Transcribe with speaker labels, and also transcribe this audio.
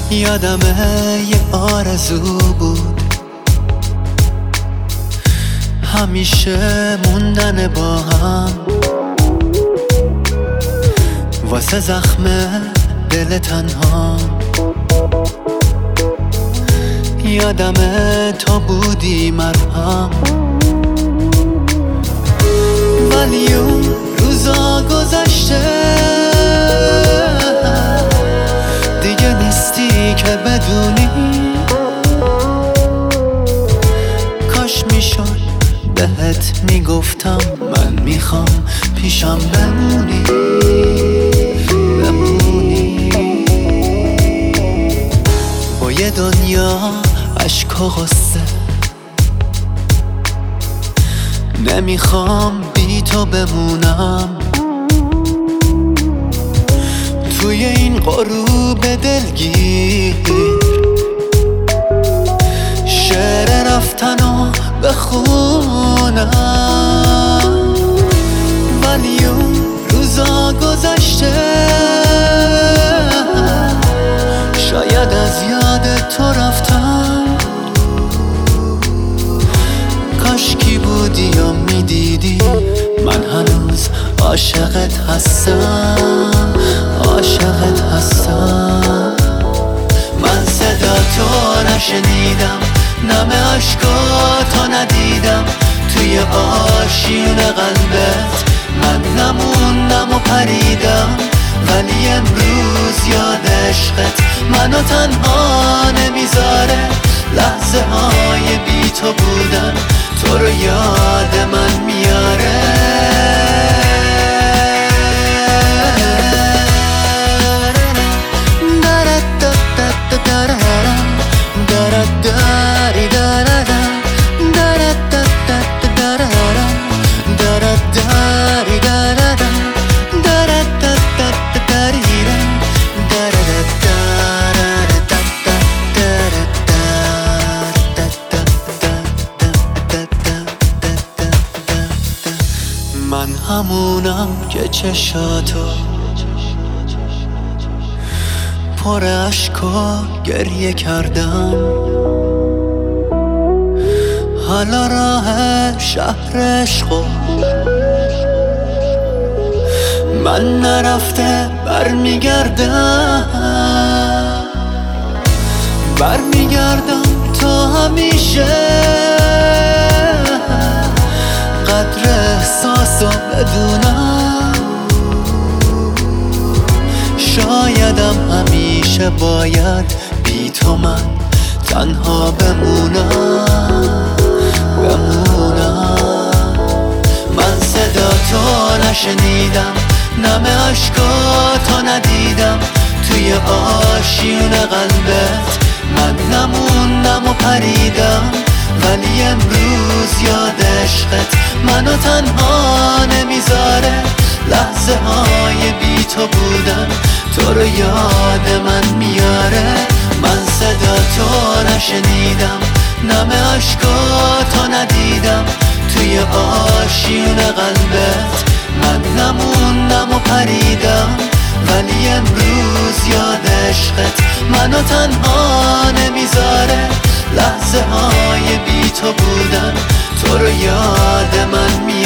Speaker 1: یادمه یه آرزو بود، همیشه موندن با هم واسه زخم دل تنها. یادمه تا بودی مرهم، ولی اون روزا گذشته، دیگه نیستی که بدونی. کاش میشد بهت میگفتم من میخوام پیشم بمونی. با یه دنیا عشق و غصه، نمیخوام بی تو بمونم. توی این غروب دلگیر شعر رفتنو بخونم، ولی اون روزا گذشته، شاید از یاد تو رفتم. کاشکی بودی یا میدیدی من هنوز عاشقت هستم، عاشقت هستم. من صدا تو نشنیدم، نم عشقاتو ندیدم، توی آشیون قلبت من نموندم و پریدم. ولی امروز یاد عشقت منو تنها نمیذاره. لحظه های بی تو بودن تو رو یاد من میاره. من همونم که چشاتو پر عشق و گریه کردم. حالا راه شهر عشقو من نرفته برمیگردم تا همیشه. قدر احساسو بدونم، شایدم همیشه باید بی تو من تنها بمونم. من صدا تو نشنیدم، نم عشقاتو ندیدم، توی آشیون قلبت من نموندم و پریدم. ولی امروز یاد عشقت منو تنها نمیذاره. لحظه های بی تو بودن تو رو یاد من میاره. من صدا تو نشنیدم، نم عشقاتو ندیدم، توی آشیون قلبت من نموندم و پریدم. ولی امروز یاد عشقت منو تنها نمیذاره. لحظه های بی تو بودن تو رو یاد من میاره.